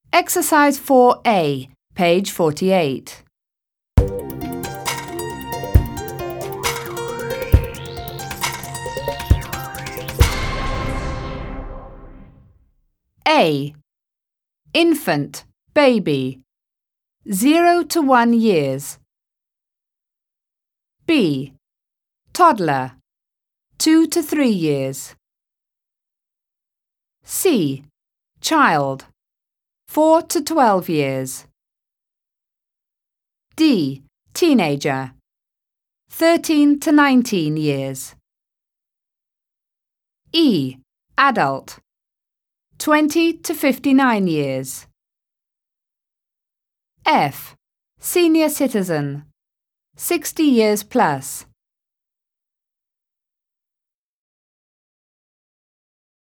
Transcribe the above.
Exercise 4A, page 48. A. Infant, baby, 0 to 1 years. B. Toddler, 2 to 3 years. C. Child, 4 to 12 years. D. Teenager, 13 to 19 years. E. Adult, 20 to 59 years. F. Senior citizen, 60 years plus.